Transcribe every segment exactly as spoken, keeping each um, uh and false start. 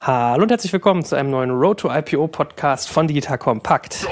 Hallo und herzlich willkommen zu einem neuen Road to I P O Podcast von Digital Compact.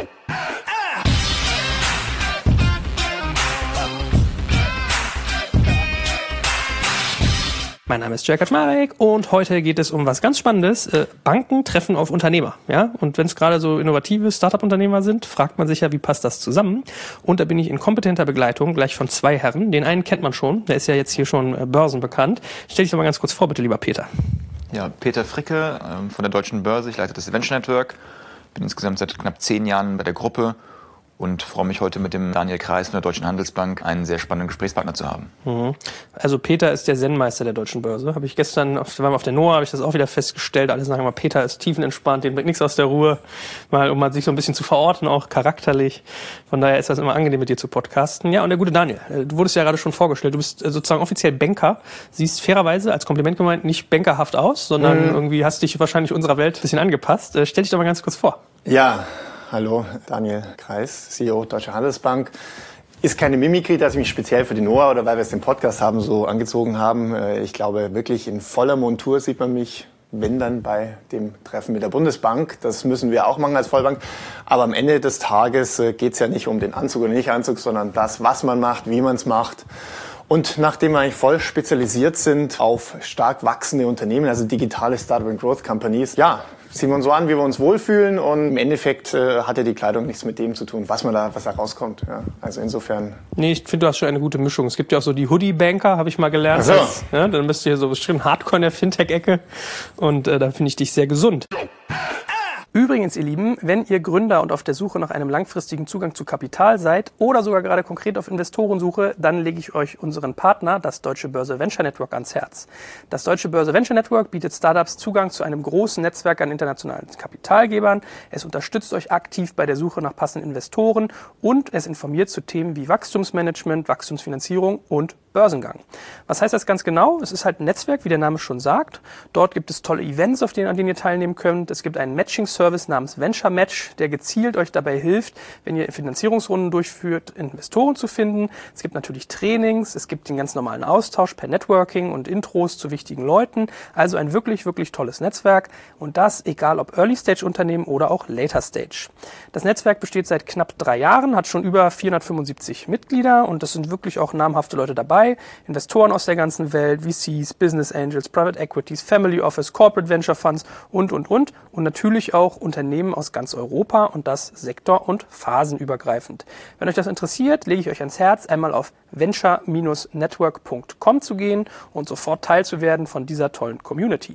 Mein Name ist Jörg Kaczmarek und heute geht es um was ganz Spannendes. Äh, Banken treffen auf Unternehmer. Ja? Und wenn es gerade so innovative Startup-Unternehmer sind, fragt man sich ja, wie passt das zusammen? Und da bin ich in kompetenter Begleitung gleich von zwei Herren. Den einen kennt man schon, der ist ja jetzt hier schon äh, börsenbekannt. Stell dich doch mal ganz kurz vor, bitte, lieber Peter. Ja, Peter Fricke ähm, von der Deutschen Börse. Ich leite das Venture Network. Bin insgesamt seit knapp zehn Jahren bei der Gruppe und freue mich heute mit dem Daniel Kreis von der Deutschen Handelsbank einen sehr spannenden Gesprächspartner zu haben. Mhm. Also Peter ist der Zen-Meister der Deutschen Börse. Habe ich gestern, auf, waren wir auf der N O A, habe ich das auch wieder festgestellt. Alle sagen immer, Peter ist tiefenentspannt, dem bringt nichts aus der Ruhe, mal um mal sich so ein bisschen zu verorten, auch charakterlich. Von daher ist das immer angenehm, mit dir zu podcasten. Ja, und der gute Daniel, du wurdest ja gerade schon vorgestellt. Du bist sozusagen offiziell Banker, siehst fairerweise, als Kompliment gemeint, nicht bankerhaft aus, sondern mhm. irgendwie hast dich wahrscheinlich unserer Welt ein bisschen angepasst. Stell dich doch mal ganz kurz vor. Ja, hallo, Daniel Kreis, C E O Deutsche Handelsbank. Ist keine Mimikry, dass ich mich speziell für die N O A oder weil wir es den Podcast haben, so angezogen haben. Ich glaube, wirklich in voller Montur sieht man mich, wenn dann bei dem Treffen mit der Bundesbank. Das müssen wir auch machen als Vollbank. Aber am Ende des Tages geht es ja nicht um den Anzug oder nicht Anzug, sondern das, was man macht, wie man es macht. Und nachdem wir eigentlich voll spezialisiert sind auf stark wachsende Unternehmen, also digitale Startup and Growth Companies, ja, ziehen wir uns so an, wie wir uns wohlfühlen, und im Endeffekt äh, hat ja die Kleidung nichts mit dem zu tun, was man da, was da rauskommt. Ja, also insofern. Nee, ich finde, du hast schon eine gute Mischung. Es gibt ja auch so die Hoodie-Banker, habe ich mal gelernt. Ach so. Das, ja, dann bist du hier so bestimmt Hardcore in der Fintech-Ecke und äh, da finde ich dich sehr gesund. Übrigens, ihr Lieben, wenn ihr Gründer und auf der Suche nach einem langfristigen Zugang zu Kapital seid oder sogar gerade konkret auf Investorensuche, dann lege ich euch unseren Partner, das Deutsche Börse Venture Network, ans Herz. Das Deutsche Börse Venture Network bietet Startups Zugang zu einem großen Netzwerk an internationalen Kapitalgebern. Es unterstützt euch aktiv bei der Suche nach passenden Investoren und es informiert zu Themen wie Wachstumsmanagement, Wachstumsfinanzierung und Börsengang. Was heißt das ganz genau? Es ist halt ein Netzwerk, wie der Name schon sagt. Dort gibt es tolle Events, auf denen, an denen ihr teilnehmen könnt. Es gibt einen Matching-Service namens Venture Match, der gezielt euch dabei hilft, wenn ihr Finanzierungsrunden durchführt, Investoren zu finden. Es gibt natürlich Trainings, es gibt den ganz normalen Austausch per Networking und Intros zu wichtigen Leuten. Also ein wirklich, wirklich tolles Netzwerk. Und das egal ob Early-Stage-Unternehmen oder auch Later-Stage. Das Netzwerk besteht seit knapp drei Jahren, hat schon über vierhundertfünfundsiebzig Mitglieder und das sind wirklich auch namhafte Leute dabei. Investoren aus der ganzen Welt, V Cs, Business Angels, Private Equities, Family Office, Corporate Venture Funds und, und, und. Und natürlich auch Unternehmen aus ganz Europa und das sektor- und phasenübergreifend. Wenn euch das interessiert, lege ich euch ans Herz, einmal auf venture Bindestrich network Punkt com zu gehen und sofort Teil zu werden von dieser tollen Community.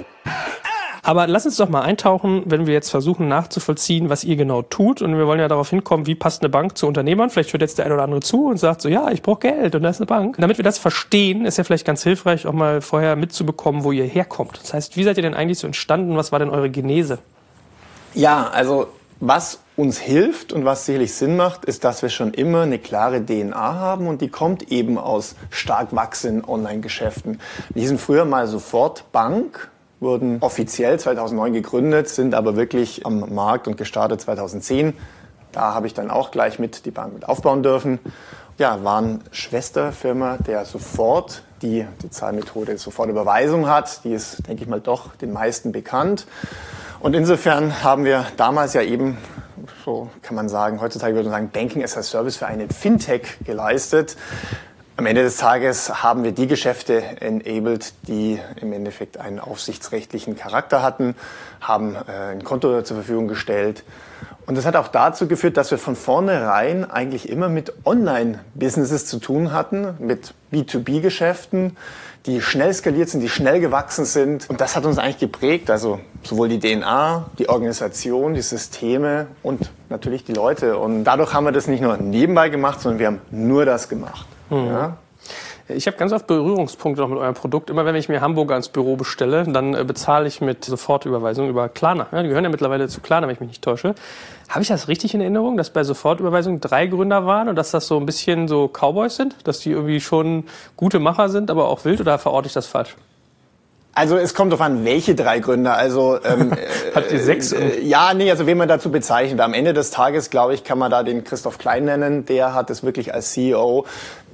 Aber lass uns doch mal eintauchen, wenn wir jetzt versuchen nachzuvollziehen, was ihr genau tut. Und wir wollen ja darauf hinkommen, wie passt eine Bank zu Unternehmern. Vielleicht hört jetzt der eine oder andere zu und sagt so, ja, ich brauche Geld und da ist eine Bank. Und damit wir das verstehen, ist ja vielleicht ganz hilfreich, auch mal vorher mitzubekommen, wo ihr herkommt. Das heißt, wie seid ihr denn eigentlich so entstanden? Was war denn eure Genese? Ja, also was uns hilft und was sicherlich Sinn macht, ist, dass wir schon immer eine klare D N A haben und die kommt eben aus stark wachsenden Online-Geschäften. Wir sind früher mal sofort Bank, wurden offiziell zweitausendneun gegründet, sind aber wirklich am Markt und gestartet zweitausendzehn. Da habe ich dann auch gleich mit die Bank mit aufbauen dürfen. Ja, waren Schwesterfirma der Sofort, die die Zahlmethode Sofortüberweisung hat. Die ist, denke ich mal, doch den meisten bekannt. Und insofern haben wir damals ja eben, so kann man sagen, heutzutage würde man sagen, Banking as a Service für einen Fintech geleistet. Am Ende des Tages haben wir die Geschäfte enabled, die im Endeffekt einen aufsichtsrechtlichen Charakter hatten, haben äh, ein Konto zur Verfügung gestellt. Und das hat auch dazu geführt, dass wir von vornherein eigentlich immer mit Online-Businesses zu tun hatten, mit B zwei B Geschäften, die schnell skaliert sind, die schnell gewachsen sind. Und das hat uns eigentlich geprägt, also sowohl die D N A, die Organisation, die Systeme und natürlich die Leute. Und dadurch haben wir das nicht nur nebenbei gemacht, sondern wir haben nur das gemacht. Mhm. Ja. Ich habe ganz oft Berührungspunkte noch mit eurem Produkt. Immer wenn ich mir Hamburger ins Büro bestelle, dann äh, bezahle ich mit Sofortüberweisung über Klarna. Ja, die gehören ja mittlerweile zu Klarna, wenn ich mich nicht täusche. Habe ich das richtig in Erinnerung, dass bei Sofortüberweisung drei Gründer waren und dass das so ein bisschen so Cowboys sind? Dass die irgendwie schon gute Macher sind, aber auch wild, oder verorte ich das falsch? Also es kommt darauf an, welche drei Gründer. Also ähm, habt ihr sechs? Äh, ja, nee, also wen man dazu bezeichnet. Am Ende des Tages, glaube ich, kann man da den Christoph Klein nennen. Der hat es wirklich als C E O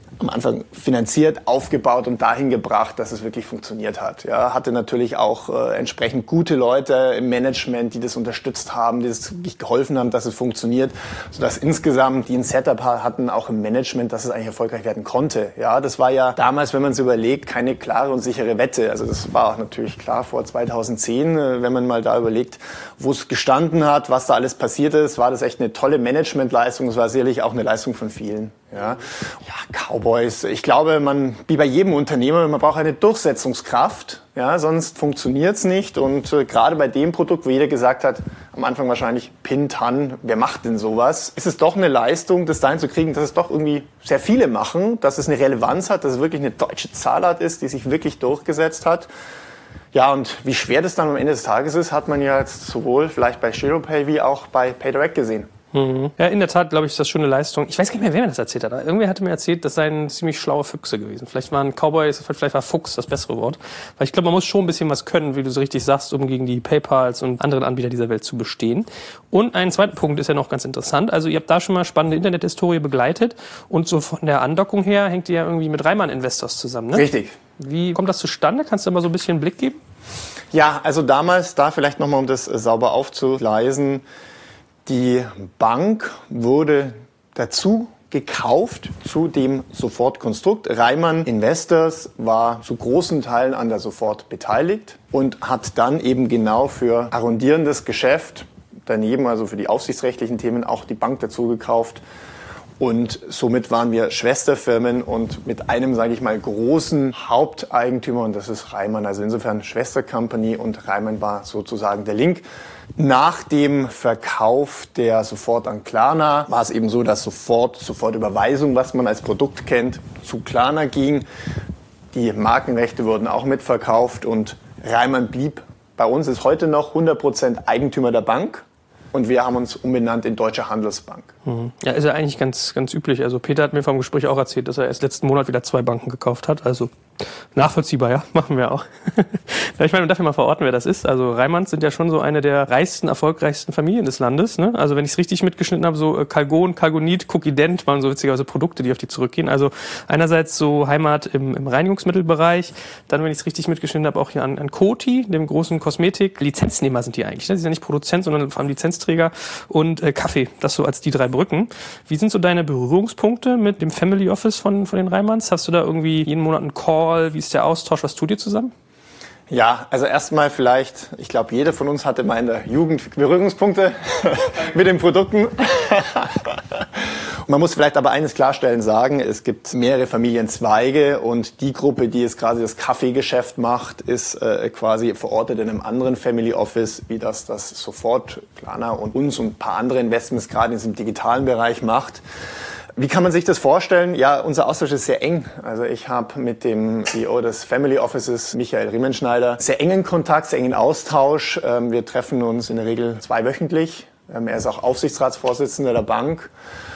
am Anfang finanziert, aufgebaut und dahin gebracht, dass es wirklich funktioniert hat. Ja, hatte natürlich auch äh, entsprechend gute Leute im Management, die das unterstützt haben, die das wirklich geholfen haben, dass es funktioniert, sodass insgesamt die ein Setup hatten, auch im Management, dass es eigentlich erfolgreich werden konnte. Ja, das war ja damals, wenn man es überlegt, keine klare und sichere Wette. Also das war auch natürlich klar vor zweitausendzehn, äh, wenn man mal da überlegt, wo es gestanden hat, was da alles passiert ist, war das echt eine tolle Managementleistung. Das war sicherlich auch eine Leistung von vielen. Ja, ja, Cowboys. Ich glaube, man, wie bei jedem Unternehmer, man braucht eine Durchsetzungskraft. Ja, sonst funktioniert's nicht. Und äh, gerade bei dem Produkt, wo jeder gesagt hat, am Anfang wahrscheinlich Pintan, wer macht denn sowas? Ist es doch eine Leistung, das dahin zu kriegen, dass es doch irgendwie sehr viele machen, dass es eine Relevanz hat, dass es wirklich eine deutsche Zahlart ist, die sich wirklich durchgesetzt hat. Ja, und wie schwer das dann am Ende des Tages ist, hat man ja jetzt sowohl vielleicht bei Giropay wie auch bei PayDirect gesehen. Mhm. Ja, in der Tat, glaube ich, ist das schon eine Leistung. Ich weiß gar nicht mehr, wer mir das erzählt hat. Irgendwer hatte mir erzählt, das seien ziemlich schlaue Füchse gewesen. Vielleicht waren Cowboys, vielleicht war Fuchs das bessere Wort. Weil ich glaube, man muss schon ein bisschen was können, wie du so richtig sagst, um gegen die PayPals und anderen Anbieter dieser Welt zu bestehen. Und ein zweiter Punkt ist ja noch ganz interessant. Also ihr habt da schon mal spannende Internethistorie begleitet und so von der Andockung her hängt ihr ja irgendwie mit Reimann Investors zusammen, ne? Richtig. Wie kommt das zustande? Kannst du mal so ein bisschen einen Blick geben? Ja, also damals, da vielleicht nochmal, um das sauber aufzugleisen, die Bank wurde dazu gekauft zu dem Sofort-Konstrukt. Reimann Investors war zu großen Teilen an der Sofort beteiligt und hat dann eben genau für arrondierendes Geschäft daneben, also für die aufsichtsrechtlichen Themen, auch die Bank dazu gekauft. Und somit waren wir Schwesterfirmen und mit einem, sage ich mal, großen Haupteigentümer, und das ist Reimann. Also insofern Schwestercompany, und Reimann war sozusagen der Link. Nach dem Verkauf der Sofort an Klarna war es eben so, dass Sofort, Sofortüberweisung, was man als Produkt kennt, zu Klarna ging. Die Markenrechte wurden auch mitverkauft und Reimann blieb bei uns, ist heute noch hundert Prozent Eigentümer der Bank. Und wir haben uns umbenannt in Deutsche Handelsbank. Mhm. Ja, ist ja eigentlich ganz, ganz üblich. Also Peter hat mir vom Gespräch auch erzählt, dass er erst letzten Monat wieder zwei Banken gekauft hat. Also nachvollziehbar, ja, machen wir auch. Ich meine, man darf ja mal verorten, wer das ist. Also Reimanns sind ja schon so eine der reichsten, erfolgreichsten Familien des Landes. Ne? Also wenn ich es richtig mitgeschnitten habe, so Calgon, Calgonit, Cookident waren so witzigerweise Produkte, die auf die zurückgehen. Also einerseits so Heimat im, im Reinigungsmittelbereich, dann, wenn ich es richtig mitgeschnitten habe, auch hier an, an Coty, dem großen Kosmetik-Lizenznehmer sind die eigentlich. Ne? Die sind ja nicht Produzent, sondern vor allem Lizenzträger, und äh, Kaffee, das so als die drei Brücken. Wie sind so deine Berührungspunkte mit dem Family Office von, von den Reimanns? Hast du da irgendwie jeden Monat einen Call? Wie ist der Austausch? Was tut ihr zusammen? Ja, also erstmal vielleicht, ich glaube, jeder von uns hatte mal in der Jugend Berührungspunkte mit den Produkten. Man muss vielleicht aber eines klarstellen sagen, es gibt mehrere Familienzweige und die Gruppe, die jetzt quasi das Kaffeegeschäft macht, ist äh, quasi verortet in einem anderen Family Office, wie das das Sofort, Klarna und uns und ein paar andere Investments gerade in diesem digitalen Bereich macht. Wie kann man sich das vorstellen? Ja, unser Austausch ist sehr eng. Also ich habe mit dem C E O des Family Offices, Michael Riemenschneider, sehr engen Kontakt, sehr engen Austausch. Wir treffen uns in der Regel zweiwöchentlich. Er ist auch Aufsichtsratsvorsitzender der Bank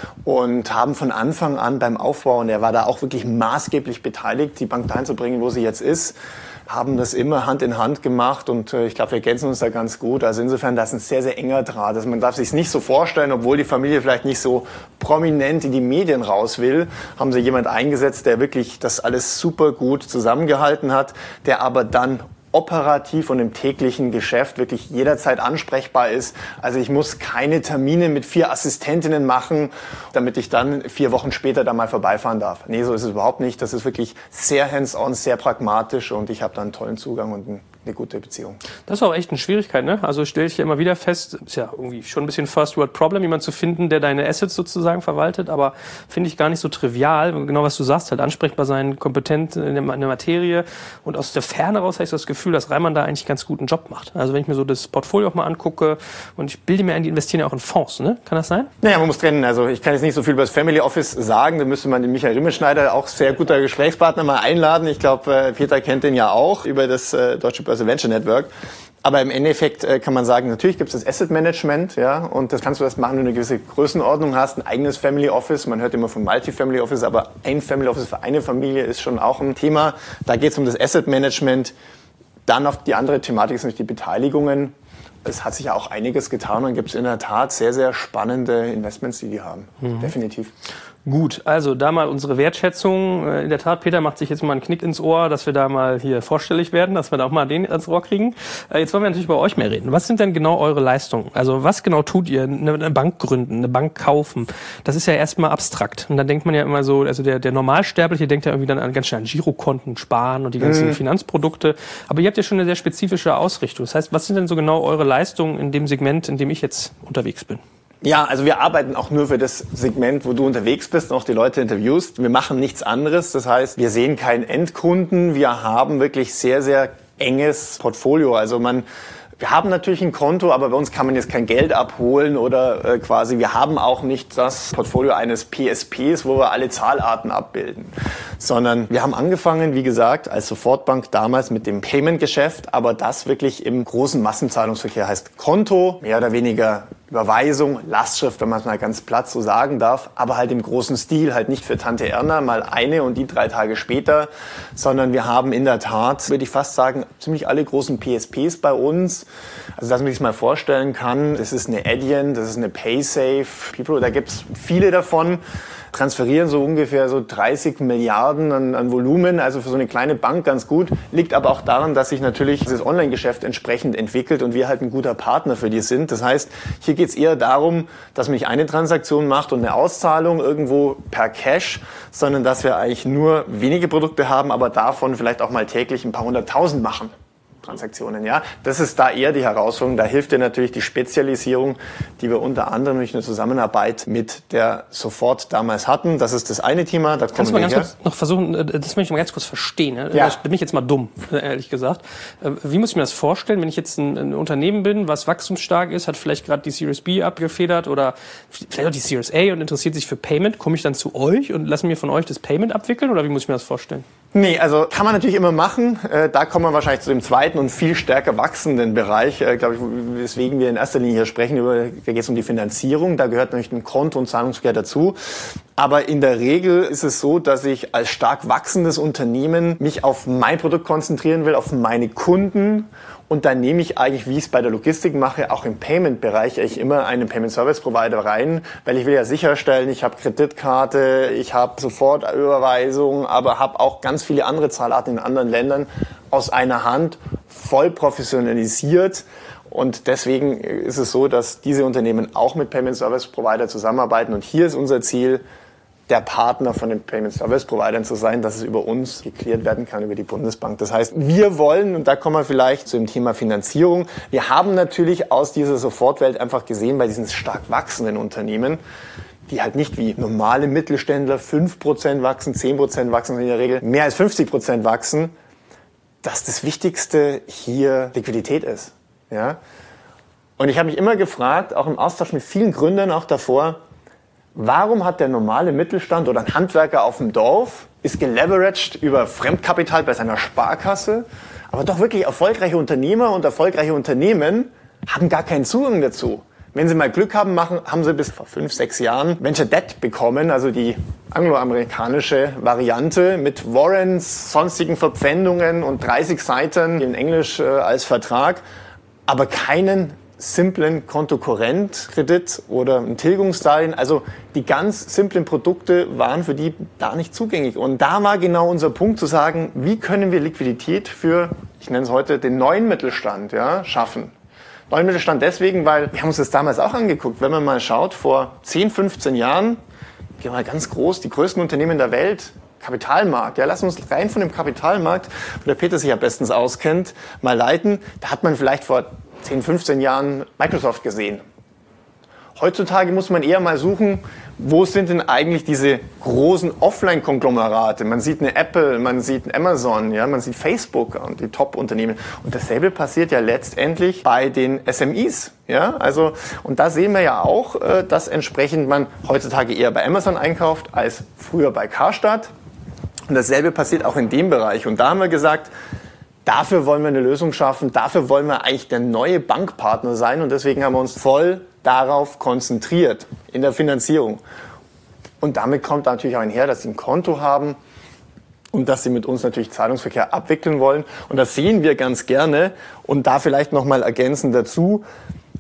und haben von Anfang an beim Aufbau, und er war da auch wirklich maßgeblich beteiligt, die Bank dahin zu bringen, wo sie jetzt ist, haben das immer Hand in Hand gemacht, und äh, ich glaube, wir ergänzen uns da ganz gut. Also insofern, das ist ein sehr, sehr enger Draht. Also man darf sich nicht so vorstellen, obwohl die Familie vielleicht nicht so prominent in die Medien raus will, haben sie jemand eingesetzt, der wirklich das alles super gut zusammengehalten hat, der aber dann operativ und im täglichen Geschäft wirklich jederzeit ansprechbar ist. Also ich muss keine Termine mit vier Assistentinnen machen, damit ich dann vier Wochen später da mal vorbeifahren darf. Nee, so ist es überhaupt nicht. Das ist wirklich sehr hands-on, sehr pragmatisch, und ich habe da einen tollen Zugang und einen eine gute Beziehung. Das ist auch echt eine Schwierigkeit, ne? Also stelle ich ja immer wieder fest, ist ja irgendwie schon ein bisschen First-World-Problem, jemanden zu finden, der deine Assets sozusagen verwaltet, aber finde ich gar nicht so trivial. Genau, was du sagst, halt ansprechbar sein, kompetent in der, in der Materie, und aus der Ferne raus habe ich so das Gefühl, dass Reimann da eigentlich einen ganz guten Job macht. Also wenn ich mir so das Portfolio auch mal angucke, und ich bilde mir ein, die investieren ja auch in Fonds, ne? Kann das sein? Naja, man muss trennen. Also ich kann jetzt nicht so viel über das Family Office sagen, da müsste man den Michael Riemenschneider, auch sehr guter Gesprächspartner, mal einladen. Ich glaube, Peter kennt den ja auch über das äh, Deutsche Börse Venture Network. Aber im Endeffekt äh, kann man sagen, natürlich gibt es das Asset Management, ja, und das kannst du erst machen, wenn du eine gewisse Größenordnung hast, ein eigenes Family Office. Man hört immer von Multi-Family Office, aber ein Family Office für eine Familie ist schon auch ein Thema. Da geht es um das Asset Management. Dann auf die andere Thematik sind die Beteiligungen. Es hat sich ja auch einiges getan und gibt es in der Tat sehr, sehr spannende Investments, die die haben. Mhm. Definitiv. Gut, also da mal unsere Wertschätzung. In der Tat, Peter macht sich jetzt mal einen Knick ins Ohr, dass wir da mal hier vorstellig werden, dass wir da auch mal den ans Ohr kriegen. Jetzt wollen wir natürlich bei euch mehr reden. Was sind denn genau eure Leistungen? Also was genau tut ihr? Eine Bank gründen, eine Bank kaufen? Das ist ja erstmal abstrakt. Und dann denkt man ja immer so, also der, der Normalsterbliche denkt ja irgendwie dann an, ganz schnell an Girokonten, Sparen und die ganzen mhm. Finanzprodukte. Aber ihr habt ja schon eine sehr spezifische Ausrichtung. Das heißt, was sind denn so genau eure Leistungen in dem Segment, in dem ich jetzt unterwegs bin? Ja, also wir arbeiten auch nur für das Segment, wo du unterwegs bist und auch die Leute interviewst. Wir machen nichts anderes. Das heißt, wir sehen keinen Endkunden. Wir haben wirklich sehr, sehr enges Portfolio. Also man, wir haben natürlich ein Konto, aber bei uns kann man jetzt kein Geld abholen oder äh, quasi, wir haben auch nicht das Portfolio eines P S Ps, wo wir alle Zahlarten abbilden, sondern wir haben angefangen, wie gesagt, als Sofortbank damals mit dem Payment-Geschäft, aber das wirklich im großen Massenzahlungsverkehr heißt Konto, mehr oder weniger Überweisung, Lastschrift, wenn man es mal ganz platt so sagen darf, aber halt im großen Stil, halt nicht für Tante Erna mal eine und die drei Tage später, sondern wir haben in der Tat, würde ich fast sagen, ziemlich alle großen P S Ps bei uns. Also dass man sich mal vorstellen kann, das ist eine Adyen, das ist eine Paysafe, People, da gibt es viele davon, transferieren so ungefähr so dreißig Milliarden an, an Volumen, also für so eine kleine Bank ganz gut. Liegt aber auch daran, dass sich natürlich dieses Online-Geschäft entsprechend entwickelt und wir halt ein guter Partner für die sind. Das heißt, hier geht es eher darum, dass man nicht eine Transaktion macht und eine Auszahlung irgendwo per Cash, sondern dass wir eigentlich nur wenige Produkte haben, aber davon vielleicht auch mal täglich ein paar hunderttausend machen. Transaktionen, ja. Das ist da eher die Herausforderung. Da hilft dir natürlich die Spezialisierung, die wir unter anderem durch eine Zusammenarbeit mit der Sofort damals hatten. Das ist das eine Thema. Da Kannst du mal ganz kurz noch versuchen, das möchte ich mal ganz kurz verstehen. Ne? Ja. Da bin ich jetzt mal dumm, ehrlich gesagt. Wie muss ich mir das vorstellen, wenn ich jetzt ein, ein Unternehmen bin, was wachstumsstark ist, hat vielleicht gerade die Series B abgefedert oder vielleicht auch die Series A und interessiert sich für Payment, komme ich dann zu euch und lasse mir von euch das Payment abwickeln oder wie muss ich mir das vorstellen? Nee, also kann man natürlich immer machen. Da kommen wir wahrscheinlich zu dem zweiten und viel stärker wachsenden Bereich, glaube ich, weswegen wir in erster Linie hier sprechen. Über, da geht es um die Finanzierung. Da gehört natürlich ein Konto- und Zahlungsverkehr dazu. Aber in der Regel ist es so, dass ich als stark wachsendes Unternehmen mich auf mein Produkt konzentrieren will, auf meine Kunden. Und dann nehme ich eigentlich, wie ich es bei der Logistik mache, auch im Payment-Bereich eigentlich immer einen Payment-Service-Provider rein, weil ich will ja sicherstellen, ich habe Kreditkarte, ich habe Sofortüberweisung, aber habe auch ganz viele andere Zahlarten in anderen Ländern aus einer Hand, voll professionalisiert. Und deswegen ist es so, dass diese Unternehmen auch mit Payment-Service-Provider zusammenarbeiten. Und hier ist unser Ziel, der Partner von den Payment-Service-Providern zu sein, dass es über uns geklärt werden kann, über die Bundesbank. Das heißt, wir wollen, und da kommen wir vielleicht zu dem Thema Finanzierung, wir haben natürlich aus dieser Sofortwelt einfach gesehen, bei diesen stark wachsenden Unternehmen, die halt nicht wie normale Mittelständler fünf Prozent wachsen, zehn Prozent wachsen, in der Regel mehr als fünfzig Prozent wachsen, dass das Wichtigste hier Liquidität ist. Ja? Und ich habe mich immer gefragt, auch im Austausch mit vielen Gründern auch davor, warum hat der normale Mittelstand oder ein Handwerker auf dem Dorf, ist geleveraged über Fremdkapital bei seiner Sparkasse, aber doch wirklich erfolgreiche Unternehmer und erfolgreiche Unternehmen haben gar keinen Zugang dazu. Wenn sie mal Glück haben, machen, haben sie bis vor fünf, sechs Jahren Venture Debt bekommen, also die angloamerikanische Variante mit Warrants, sonstigen Verpfändungen und dreißig Seiten in Englisch äh, als Vertrag, aber keinen simplen Kontokorrentkredit oder ein Tilgungsdarlehen. Also die ganz simplen Produkte waren für die da nicht zugänglich. Und da war genau unser Punkt zu sagen, wie können wir Liquidität für, ich nenne es heute, den neuen Mittelstand ja, schaffen. Neuen Mittelstand deswegen, weil wir haben uns das damals auch angeguckt. Wenn man mal schaut, vor zehn, fünfzehn Jahren, gehen wir mal ganz groß, die größten Unternehmen der Welt, Kapitalmarkt, ja, lass uns rein von dem Kapitalmarkt, wo der Peter sich ja bestens auskennt, mal leiten. Da hat man vielleicht vor zehn, fünfzehn Jahren Microsoft gesehen. Heutzutage muss man eher mal suchen, wo sind denn eigentlich diese großen Offline-Konglomerate? Man sieht eine Apple, man sieht ein Amazon, ja, man sieht Facebook und die Top-Unternehmen. Und dasselbe passiert ja letztendlich bei den S M Es. Ja, also, und da sehen wir ja auch, dass entsprechend man heutzutage eher bei Amazon einkauft als früher bei Karstadt. Und dasselbe passiert auch in dem Bereich. Und da haben wir gesagt, dafür wollen wir eine Lösung schaffen, dafür wollen wir eigentlich der neue Bankpartner sein und deswegen haben wir uns voll darauf konzentriert in der Finanzierung. Und damit kommt natürlich auch einher, dass sie ein Konto haben und dass sie mit uns natürlich Zahlungsverkehr abwickeln wollen. Und das sehen wir ganz gerne und da vielleicht nochmal ergänzend dazu,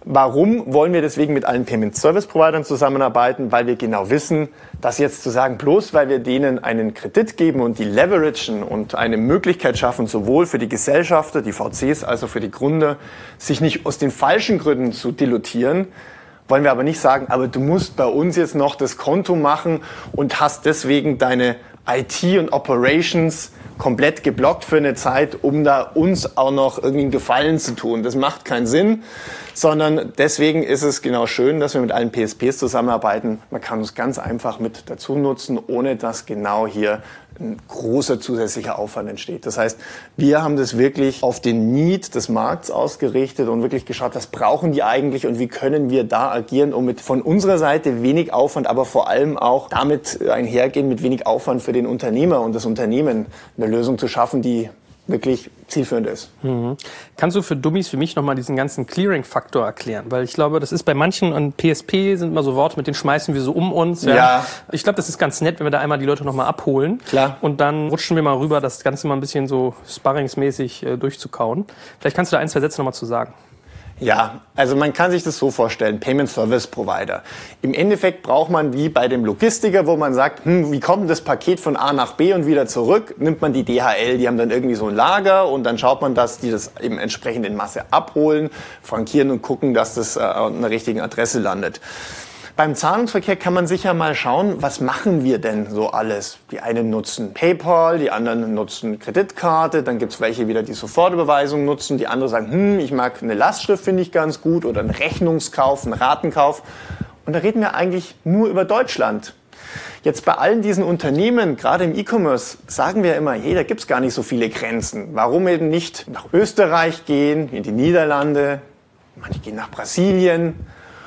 Warum wollen wir deswegen mit allen Payment Service Providern zusammenarbeiten? Weil wir genau wissen, dass jetzt zu sagen, bloß weil wir denen einen Kredit geben und die leveragen und eine Möglichkeit schaffen, sowohl für die Gesellschafter, die V Cs, als auch für die Gründer, sich nicht aus den falschen Gründen zu dilutieren, wollen wir aber nicht sagen, aber du musst bei uns jetzt noch das Konto machen und hast deswegen deine I T und Operations komplett geblockt für eine Zeit, um da uns auch noch irgendwie einen Gefallen zu tun. Das macht keinen Sinn, sondern deswegen ist es genau schön, dass wir mit allen P S Ps zusammenarbeiten. Man kann uns ganz einfach mit dazu nutzen, ohne dass genau hier ein großer zusätzlicher Aufwand entsteht. Das heißt, wir haben das wirklich auf den Need des Markts ausgerichtet und wirklich geschaut, was brauchen die eigentlich und wie können wir da agieren, um mit von unserer Seite wenig Aufwand, aber vor allem auch damit einhergehen mit wenig Aufwand für den Unternehmer und das Unternehmen eine Lösung zu schaffen, die wirklich zielführend ist. Mhm. Kannst du für Dummies wie mich nochmal diesen ganzen Clearing-Faktor erklären? Weil ich glaube, das ist bei manchen, und P S P sind immer so Worte, mit denen schmeißen wir so um uns. Ja. Ja. Ich glaube, das ist ganz nett, wenn wir da einmal die Leute nochmal abholen. Klar. Und dann rutschen wir mal rüber, das Ganze mal ein bisschen so sparringsmäßig äh, durchzukauen. Vielleicht kannst du da ein, zwei Sätze nochmal zu sagen. Ja, also man kann sich das so vorstellen, Payment Service Provider. Im Endeffekt braucht man wie bei dem Logistiker, wo man sagt, hm, wie kommt das Paket von A nach B und wieder zurück, nimmt man die D H L, die haben dann irgendwie so ein Lager und dann schaut man, dass die das eben entsprechend in Masse abholen, frankieren und gucken, dass das äh, an der richtigen Adresse landet. Beim Zahlungsverkehr kann man sicher mal schauen, was machen wir denn so alles? Die einen nutzen PayPal, die anderen nutzen Kreditkarte, dann gibt's welche wieder, die Sofortüberweisung nutzen, die anderen sagen, hm, ich mag eine Lastschrift, finde ich ganz gut, oder einen Rechnungskauf, einen Ratenkauf. Und da reden wir eigentlich nur über Deutschland. Jetzt bei allen diesen Unternehmen, gerade im E-Commerce, sagen wir immer, hey, da gibt's gar nicht so viele Grenzen. Warum eben nicht nach Österreich gehen, in die Niederlande, manche gehen nach Brasilien.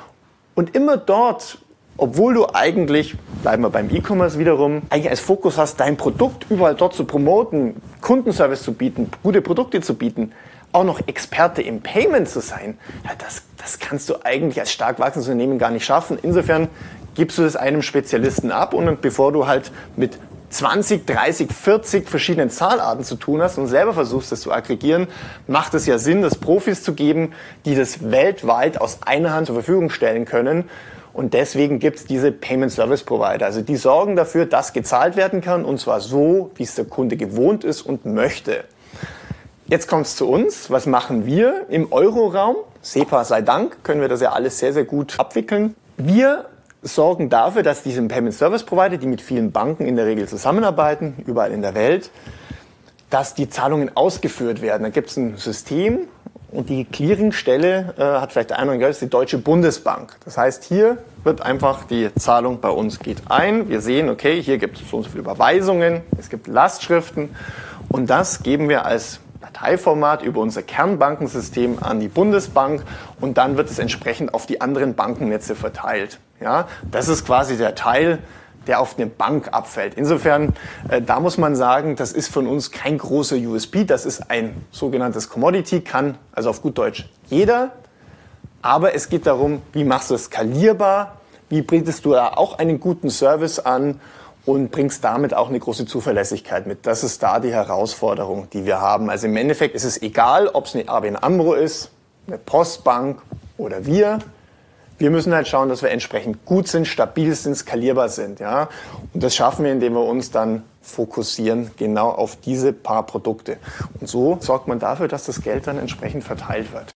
Und immer dort, obwohl du eigentlich, bleiben wir beim E-Commerce wiederum, eigentlich als Fokus hast, dein Produkt überall dort zu promoten, Kundenservice zu bieten, gute Produkte zu bieten, auch noch Experte im Payment zu sein, ja, das, das kannst du eigentlich als stark wachsendes Unternehmen gar nicht schaffen. Insofern gibst du das einem Spezialisten ab und bevor du halt mit zwanzig, dreißig, vierzig verschiedenen Zahlarten zu tun hast und selber versuchst, das zu aggregieren, macht es ja Sinn, das Profis zu geben, die das weltweit aus einer Hand zur Verfügung stellen können. Und deswegen gibt es diese Payment Service Provider. Also die sorgen dafür, dass gezahlt werden kann und zwar so, wie es der Kunde gewohnt ist und möchte. Jetzt kommt es zu uns. Was machen wir im Euroraum? SEPA sei Dank, können wir das ja alles sehr, sehr gut abwickeln. Wir sorgen dafür, dass diese Payment Service Provider, die mit vielen Banken in der Regel zusammenarbeiten, überall in der Welt, dass die Zahlungen ausgeführt werden. Da gibt es ein System und die Clearingstelle äh, hat vielleicht der eine oder andere gehört, ist die Deutsche Bundesbank. Das heißt, hier wird einfach die Zahlung bei uns geht ein. Wir sehen, okay, hier gibt es so und so viele Überweisungen, es gibt Lastschriften und das geben wir als Dateiformat über unser Kernbankensystem an die Bundesbank und dann wird es entsprechend auf die anderen Bankennetze verteilt. Ja, das ist quasi der Teil, der auf eine Bank abfällt. Insofern, äh, da muss man sagen, das ist von uns kein großer U S P, das ist ein sogenanntes Commodity, kann also auf gut Deutsch jeder, aber es geht darum, wie machst du es skalierbar, wie bringst du da auch einen guten Service an und bringst damit auch eine große Zuverlässigkeit mit. Das ist da die Herausforderung, die wir haben. Also im Endeffekt ist es egal, ob es eine A B N AMRO ist, eine Postbank oder wir. Wir müssen halt schauen, dass wir entsprechend gut sind, stabil sind, skalierbar sind. Ja? Und das schaffen wir, indem wir uns dann fokussieren genau auf diese paar Produkte. Und so sorgt man dafür, dass das Geld dann entsprechend verteilt wird.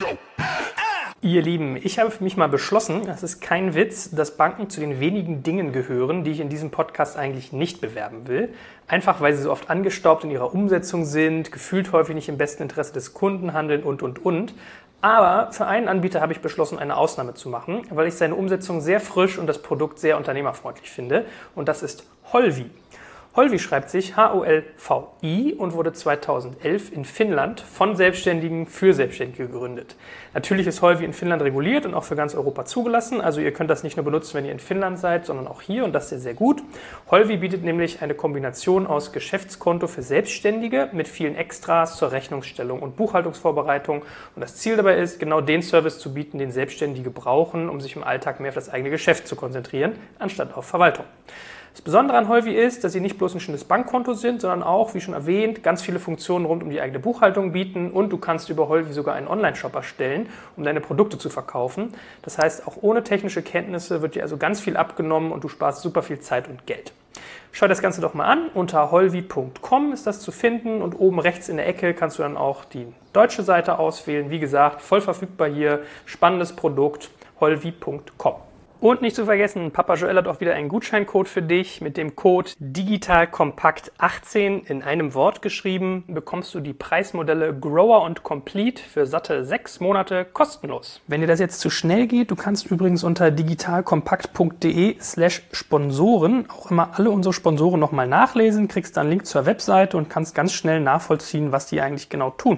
Ihr Lieben, ich habe für mich mal beschlossen, das ist kein Witz, dass Banken zu den wenigen Dingen gehören, die ich in diesem Podcast eigentlich nicht bewerben will. Einfach weil sie so oft angestaubt in ihrer Umsetzung sind, gefühlt häufig nicht im besten Interesse des Kunden handeln und, und, und. Aber für einen Anbieter habe ich beschlossen, eine Ausnahme zu machen, weil ich seine Umsetzung sehr frisch und das Produkt sehr unternehmerfreundlich finde. Und das ist Holvi. Holvi schreibt sich H O L V I und wurde zweitausendelf in Finnland von Selbstständigen für Selbstständige gegründet. Natürlich ist Holvi in Finnland reguliert und auch für ganz Europa zugelassen. Also ihr könnt das nicht nur benutzen, wenn ihr in Finnland seid, sondern auch hier und das ist sehr, sehr gut. Holvi bietet nämlich eine Kombination aus Geschäftskonto für Selbstständige mit vielen Extras zur Rechnungsstellung und Buchhaltungsvorbereitung. Und das Ziel dabei ist, genau den Service zu bieten, den Selbstständige brauchen, um sich im Alltag mehr auf das eigene Geschäft zu konzentrieren, anstatt auf Verwaltung. Das Besondere an Holvi ist, dass sie nicht bloß ein schönes Bankkonto sind, sondern auch, wie schon erwähnt, ganz viele Funktionen rund um die eigene Buchhaltung bieten und du kannst über Holvi sogar einen Online-Shop erstellen, um deine Produkte zu verkaufen. Das heißt, auch ohne technische Kenntnisse wird dir also ganz viel abgenommen und du sparst super viel Zeit und Geld. Schau das Ganze doch mal an. Unter holvi punkt com ist das zu finden und oben rechts in der Ecke kannst du dann auch die deutsche Seite auswählen. Wie gesagt, voll verfügbar hier, spannendes Produkt, holvi punkt com. Und nicht zu vergessen, Papa Joel hat auch wieder einen Gutscheincode für dich. Mit dem Code digital kompakt achtzehn in einem Wort geschrieben, bekommst du die Preismodelle Grower und Complete für satte sechs Monate kostenlos. Wenn dir das jetzt zu schnell geht, du kannst übrigens unter digitalkompakt punkt de slash Sponsoren auch immer alle unsere Sponsoren nochmal nachlesen, kriegst dann einen Link zur Webseite und kannst ganz schnell nachvollziehen, was die eigentlich genau tun.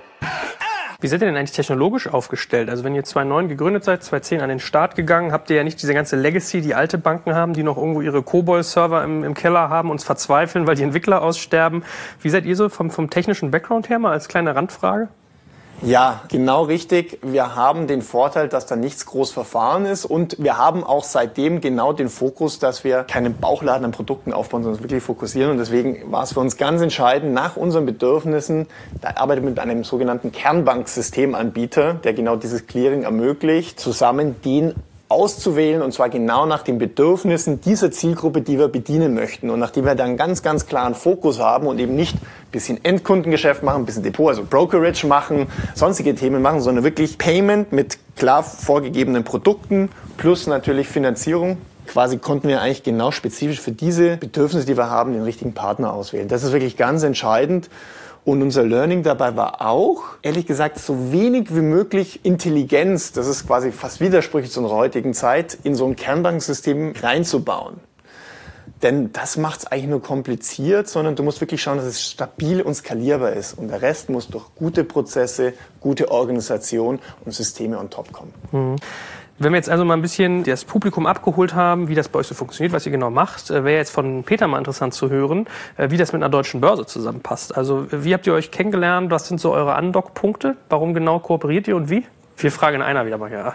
Wie seid ihr denn eigentlich technologisch aufgestellt? Also wenn ihr zwanzig neun gegründet seid, zwanzig zehn an den Start gegangen, habt ihr ja nicht diese ganze Legacy, die alte Banken haben, die noch irgendwo ihre COBOL-Server im, im Keller haben und verzweifeln, weil die Entwickler aussterben. Wie seid ihr so vom, vom technischen Background her, mal als kleine Randfrage? Ja, genau richtig. Wir haben den Vorteil, dass da nichts groß verfahren ist und wir haben auch seitdem genau den Fokus, dass wir keinen Bauchladen an Produkten aufbauen, sondern uns wirklich fokussieren und deswegen war es für uns ganz entscheidend, nach unseren Bedürfnissen, da arbeiten wir mit einem sogenannten Kernbanksystemanbieter, der genau dieses Clearing ermöglicht, zusammen den auszuwählen und zwar genau nach den Bedürfnissen dieser Zielgruppe, die wir bedienen möchten. Und nachdem wir dann einen ganz, ganz klaren Fokus haben und eben nicht ein bisschen Endkundengeschäft machen, ein bisschen Depot, also Brokerage machen, sonstige Themen machen, sondern wirklich Payment mit klar vorgegebenen Produkten plus natürlich Finanzierung. Quasi konnten wir eigentlich genau spezifisch für diese Bedürfnisse, die wir haben, den richtigen Partner auswählen. Das ist wirklich ganz entscheidend. Und unser Learning dabei war auch, ehrlich gesagt, so wenig wie möglich Intelligenz, das ist quasi fast widersprüchlich zu unserer heutigen Zeit, in so ein Kernbanksystem reinzubauen. Denn das macht es eigentlich nur kompliziert, sondern du musst wirklich schauen, dass es stabil und skalierbar ist. Und der Rest muss durch gute Prozesse, gute Organisation und Systeme on top kommen. Mhm. Wenn wir jetzt also mal ein bisschen das Publikum abgeholt haben, wie das bei euch so funktioniert, was ihr genau macht, wäre jetzt von Peter mal interessant zu hören, wie das mit einer deutschen Börse zusammenpasst. Also wie habt ihr euch kennengelernt? Was sind so eure Andock-Punkte? Warum genau kooperiert ihr und wie? Vier Fragen in einer wieder mal, ja.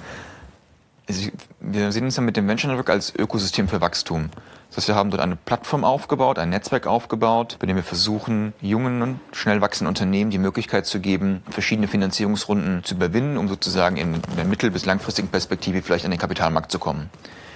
Also wir sehen uns ja mit dem Venture Network als Ökosystem für Wachstum. Das heißt, wir haben dort eine Plattform aufgebaut, ein Netzwerk aufgebaut, bei dem wir versuchen, jungen und schnell wachsenden Unternehmen die Möglichkeit zu geben, verschiedene Finanzierungsrunden zu überwinden, um sozusagen in der mittel- bis langfristigen Perspektive vielleicht an den Kapitalmarkt zu kommen.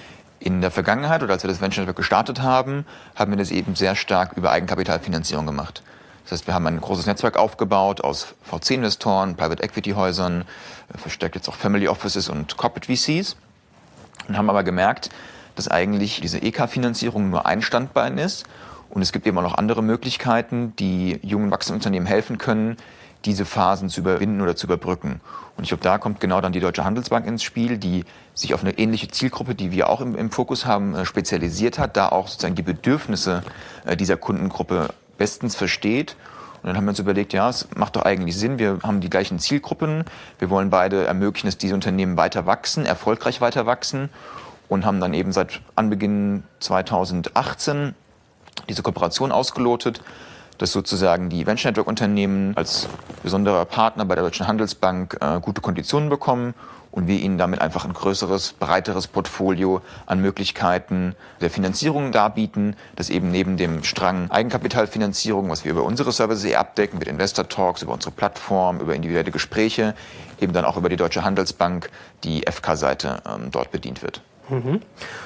In der Vergangenheit oder als wir das Venture Network gestartet haben, haben wir das eben sehr stark über Eigenkapitalfinanzierung gemacht. Das heißt, wir haben ein großes Netzwerk aufgebaut aus V C-Investoren, Private-Equity-Häusern, verstärkt jetzt auch Family Offices und Corporate V Cs und haben aber gemerkt, dass eigentlich diese E K-Finanzierung nur ein Standbein ist und es gibt eben auch noch andere Möglichkeiten, die jungen wachsenden Unternehmen helfen können, diese Phasen zu überwinden oder zu überbrücken. Und ich glaube, da kommt genau dann die Deutsche Handelsbank ins Spiel, die sich auf eine ähnliche Zielgruppe, die wir auch im, im Fokus haben, spezialisiert hat, da auch sozusagen die Bedürfnisse dieser Kundengruppe bestens versteht. Und dann haben wir uns überlegt, ja, es macht doch eigentlich Sinn, wir haben die gleichen Zielgruppen, wir wollen beide ermöglichen, dass diese Unternehmen weiter wachsen, erfolgreich weiter wachsen und haben dann eben seit Anbeginn zweitausendachtzehn diese Kooperation ausgelotet, dass sozusagen die Venture Network Unternehmen als besonderer Partner bei der Deutschen Handelsbank äh, gute Konditionen bekommen und wir ihnen damit einfach ein größeres, breiteres Portfolio an Möglichkeiten der Finanzierung darbieten, das eben neben dem Strang Eigenkapitalfinanzierung, was wir über unsere Services eh abdecken, mit Investor Talks, über unsere Plattform, über individuelle Gespräche, eben dann auch über die Deutsche Handelsbank die F K-Seite ähm, dort bedient wird. Mhm.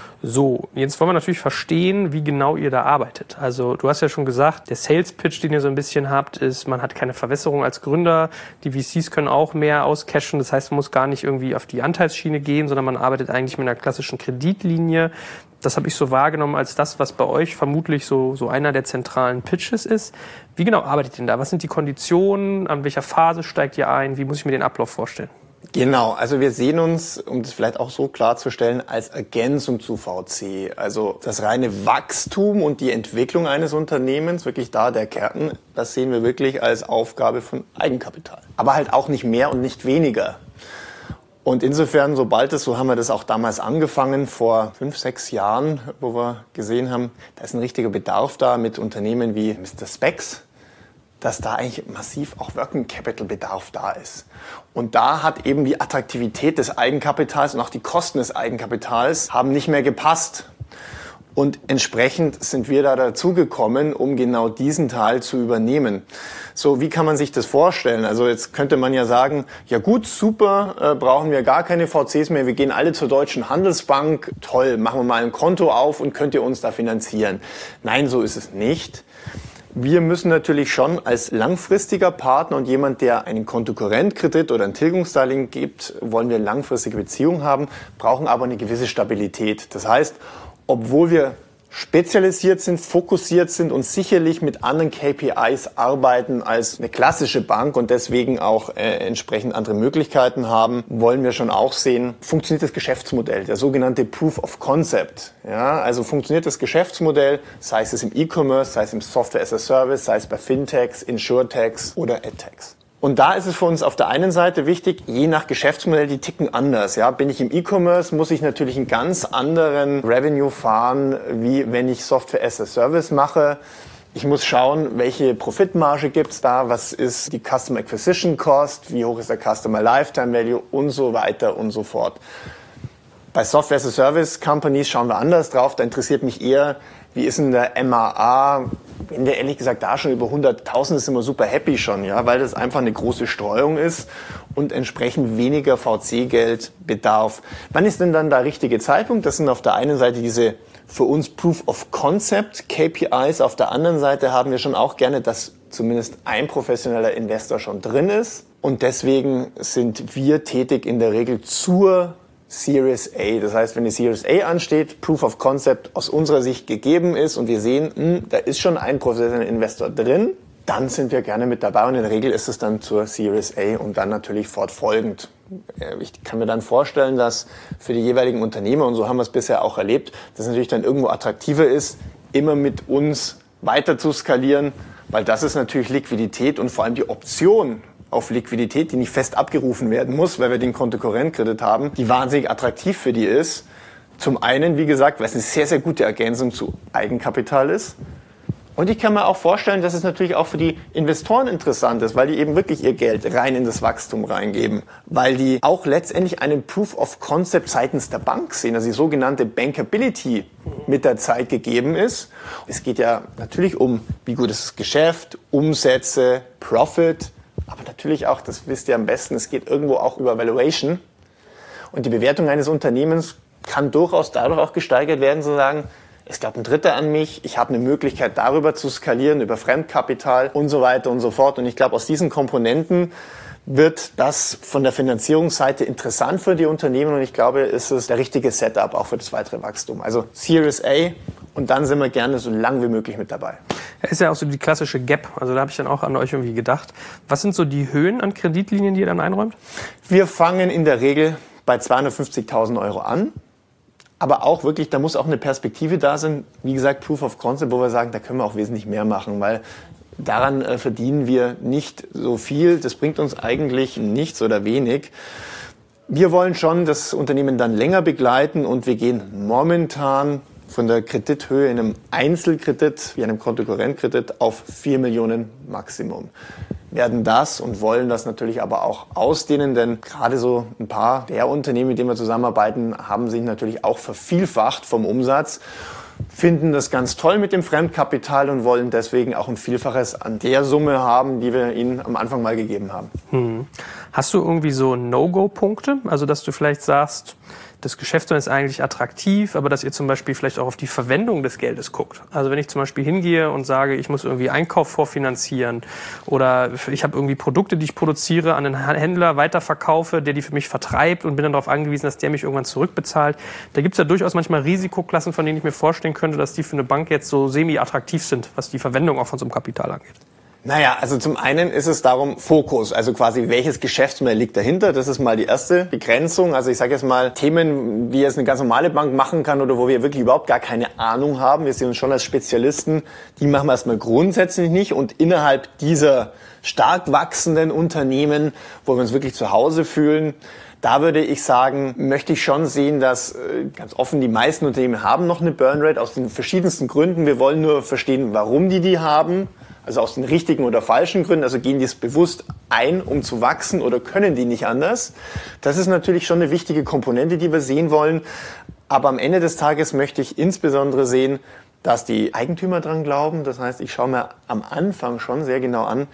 So, jetzt wollen wir natürlich verstehen, wie genau ihr da arbeitet. Also du hast ja schon gesagt, der Sales-Pitch, den ihr so ein bisschen habt, ist, man hat keine Verwässerung als Gründer. Die V Cs können auch mehr auscashen. Das heißt, man muss gar nicht irgendwie auf die Anteilsschiene gehen, sondern man arbeitet eigentlich mit einer klassischen Kreditlinie. Das habe ich so wahrgenommen als das, was bei euch vermutlich so, so einer der zentralen Pitches ist. Wie genau arbeitet ihr denn da? Was sind die Konditionen? An welcher Phase steigt ihr ein? Wie muss ich mir den Ablauf vorstellen? Genau, also wir sehen uns, um das vielleicht auch so klarzustellen, als Ergänzung zu V C. Also das reine Wachstum und die Entwicklung eines Unternehmens, wirklich da der Kern, das sehen wir wirklich als Aufgabe von Eigenkapital. Aber halt auch nicht mehr und nicht weniger. Und insofern, sobald es, so haben wir das auch damals angefangen, vor fünf, sechs Jahren, wo wir gesehen haben, da ist ein richtiger Bedarf da mit Unternehmen wie Mister Spex, dass da eigentlich massiv auch Working Capital Bedarf da ist. Und da hat eben die Attraktivität des Eigenkapitals und auch die Kosten des Eigenkapitals haben nicht mehr gepasst. Und entsprechend sind wir da dazugekommen, um genau diesen Teil zu übernehmen. So, wie kann man sich das vorstellen? Also jetzt könnte man ja sagen, ja gut, super, äh, brauchen wir gar keine V Cs mehr, wir gehen alle zur Deutschen Handelsbank, toll, machen wir mal ein Konto auf und könnt ihr uns da finanzieren. Nein, so ist es nicht. Wir müssen natürlich schon als langfristiger Partner und jemand, der einen Kontokorrentkredit oder ein Tilgungsdarlehen gibt, wollen wir langfristige Beziehungen haben, brauchen aber eine gewisse Stabilität. Das heißt, obwohl wir spezialisiert sind, fokussiert sind und sicherlich mit anderen K P Is arbeiten als eine klassische Bank und deswegen auch äh, entsprechend andere Möglichkeiten haben, wollen wir schon auch sehen, funktioniert das Geschäftsmodell, der sogenannte Proof of Concept. Ja, also funktioniert das Geschäftsmodell, sei es im E-Commerce, sei es im Software as a Service, sei es bei Fintechs, Insurtechs oder Edtechs. Und da ist es für uns auf der einen Seite wichtig, je nach Geschäftsmodell, die ticken anders. Ja, bin ich im E-Commerce, muss ich natürlich einen ganz anderen Revenue fahren, wie wenn ich Software as a Service mache. Ich muss schauen, welche Profitmarge gibt's da, was ist die Customer Acquisition Cost, wie hoch ist der Customer Lifetime Value und so weiter und so fort. Bei Software as a Service Companies schauen wir anders drauf. Da interessiert mich eher, wie ist denn der M A A? Wenn der ehrlich gesagt da schon über hunderttausend ist, sind wir super happy schon, ja, weil das einfach eine große Streuung ist und entsprechend weniger V C-Geld bedarf. Wann ist denn dann der richtige Zeitpunkt? Das sind auf der einen Seite diese für uns Proof of Concept K P Is. Auf der anderen Seite haben wir schon auch gerne, dass zumindest ein professioneller Investor schon drin ist. Und deswegen sind wir tätig in der Regel zur Series A. Das heißt, wenn die Series A ansteht, Proof of Concept aus unserer Sicht gegeben ist und wir sehen, mh, da ist schon ein professioneller Investor drin, dann sind wir gerne mit dabei und in der Regel ist es dann zur Series A und dann natürlich fortfolgend. Ich kann mir dann vorstellen, dass für die jeweiligen Unternehmer, und so haben wir es bisher auch erlebt, dass es natürlich dann irgendwo attraktiver ist, immer mit uns weiter zu skalieren, weil das ist natürlich Liquidität und vor allem die Option auf Liquidität, die nicht fest abgerufen werden muss, weil wir den Kontokorrentkredit haben, die wahnsinnig attraktiv für die ist. Zum einen, wie gesagt, weil es eine sehr, sehr gute Ergänzung zu Eigenkapital ist. Und ich kann mir auch vorstellen, dass es natürlich auch für die Investoren interessant ist, weil die eben wirklich ihr Geld rein in das Wachstum reingeben, weil die auch letztendlich einen Proof of Concept seitens der Bank sehen, also die sogenannte Bankability mit der Zeit gegeben ist. Es geht ja natürlich um, wie gut ist das Geschäft, Umsätze, Profit, aber natürlich auch, das wisst ihr am besten, es geht irgendwo auch über Valuation. Und die Bewertung eines Unternehmens kann durchaus dadurch auch gesteigert werden, zu sagen, es glaubt ein Dritter an mich, ich habe eine Möglichkeit darüber zu skalieren, über Fremdkapital und so weiter und so fort. Und ich glaube, aus diesen Komponenten wird das von der Finanzierungsseite interessant für die Unternehmen und ich glaube, ist es der richtige Setup auch für das weitere Wachstum. Also Series A und dann sind wir gerne so lang wie möglich mit dabei. Ja, ist ja auch so die klassische Gap, also da habe ich dann auch an euch irgendwie gedacht. Was sind so die Höhen an Kreditlinien, die ihr dann einräumt? Wir fangen in der Regel bei zweihundertfünfzigtausend Euro an, aber auch wirklich, da muss auch eine Perspektive da sein, wie gesagt, Proof of Concept, wo wir sagen, da können wir auch wesentlich mehr machen, weil daran äh, verdienen wir nicht so viel. Das bringt uns eigentlich nichts oder wenig. Wir wollen schon das Unternehmen dann länger begleiten und wir gehen momentan von der Kredithöhe in einem Einzelkredit, wie einem Kontokorrentkredit, auf vier Millionen Maximum. Werden das und wollen das natürlich aber auch ausdehnen, denn gerade so ein paar der Unternehmen, mit denen wir zusammenarbeiten, haben sich natürlich auch vervielfacht vom Umsatz, finden das ganz toll mit dem Fremdkapital und wollen deswegen auch ein Vielfaches an der Summe haben, die wir ihnen am Anfang mal gegeben haben. Hm. Hast du irgendwie so No-Go-Punkte? Also, dass du vielleicht sagst, das Geschäftsmodell ist eigentlich attraktiv, aber dass ihr zum Beispiel vielleicht auch auf die Verwendung des Geldes guckt. Also wenn ich zum Beispiel hingehe und sage, ich muss irgendwie Einkauf vorfinanzieren oder ich habe irgendwie Produkte, die ich produziere, an einen Händler weiterverkaufe, der die für mich vertreibt und bin dann darauf angewiesen, dass der mich irgendwann zurückbezahlt. Da gibt es ja durchaus manchmal Risikoklassen, von denen ich mir vorstellen könnte, dass die für eine Bank jetzt so semi-attraktiv sind, was die Verwendung auch von so einem Kapital angeht. Naja, also zum einen ist es darum Fokus, also quasi welches Geschäftsmodell liegt dahinter. Das ist mal die erste Begrenzung. Also ich sage jetzt mal Themen, wie jetzt eine ganz normale Bank machen kann oder wo wir wirklich überhaupt gar keine Ahnung haben. Wir sehen uns schon als Spezialisten. Die machen wir erstmal grundsätzlich nicht. Und innerhalb dieser stark wachsenden Unternehmen, wo wir uns wirklich zu Hause fühlen, da würde ich sagen, möchte ich schon sehen, dass ganz offen die meisten Unternehmen haben noch eine Burnrate aus den verschiedensten Gründen. Wir wollen nur verstehen, warum die die haben. Also aus den richtigen oder falschen Gründen, also gehen die es bewusst ein, um zu wachsen oder können die nicht anders. Das ist natürlich schon eine wichtige Komponente, die wir sehen wollen. Aber am Ende des Tages möchte ich insbesondere sehen, dass die Eigentümer dran glauben. Das heißt, ich schaue mir am Anfang schon sehr genau an,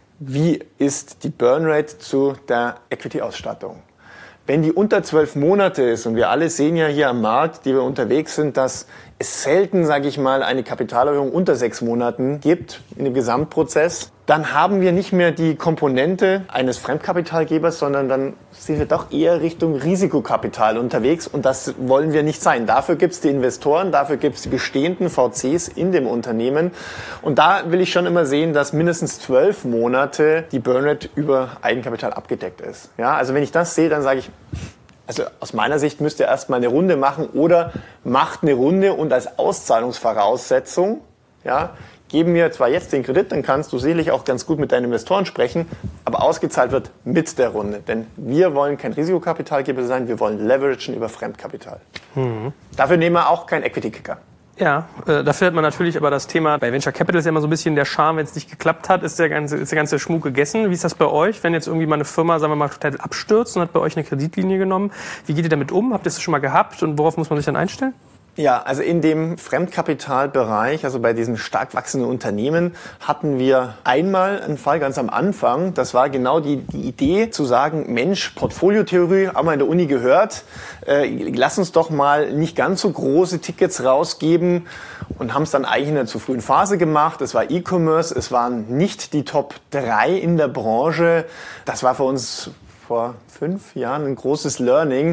wie ist die Burnrate zu der Equity-Ausstattung. Wenn die unter zwölf Monate ist, und wir alle sehen ja hier am Markt, die wir unterwegs sind, dass es selten, sage ich mal, eine Kapitalerhöhung unter sechs Monaten gibt in dem Gesamtprozess, dann haben wir nicht mehr die Komponente eines Fremdkapitalgebers, sondern dann sind wir doch eher Richtung Risikokapital unterwegs und das wollen wir nicht sein. Dafür gibt es die Investoren, dafür gibt es die bestehenden V Cs in dem Unternehmen und da will ich schon immer sehen, dass mindestens zwölf Monate die Burnrate über Eigenkapital abgedeckt ist. Ja, also wenn ich das sehe, dann sage ich, also aus meiner Sicht müsst ihr erstmal eine Runde machen oder macht eine Runde und als Auszahlungsvoraussetzung, ja, geben wir zwar jetzt den Kredit, dann kannst du sicherlich auch ganz gut mit deinen Investoren sprechen, aber ausgezahlt wird mit der Runde. Denn wir wollen kein Risikokapitalgeber sein, wir wollen leveragen über Fremdkapital. Mhm. Dafür nehmen wir auch keinen Equity-Kicker. Ja, äh, dafür hat man natürlich aber das Thema, bei Venture Capital ist ja immer so ein bisschen der Charme, wenn es nicht geklappt hat, ist der ganze, ist der ganze Schmuck gegessen. Wie ist das bei euch, wenn jetzt irgendwie mal eine Firma, sagen wir mal, total abstürzt und hat bei euch eine Kreditlinie genommen? Wie geht ihr damit um? Habt ihr das schon mal gehabt und worauf muss man sich dann einstellen? Ja, also in dem Fremdkapitalbereich, also bei diesen stark wachsenden Unternehmen, hatten wir einmal einen Fall ganz am Anfang. Das war genau die, die Idee zu sagen, Mensch, Portfoliotheorie, haben wir in der Uni gehört, äh, lass uns doch mal nicht ganz so große Tickets rausgeben und haben es dann eigentlich in einer zu frühen Phase gemacht. Es war E-Commerce, es waren nicht die Top drei in der Branche. Das war für uns vor fünf Jahren ein großes Learning,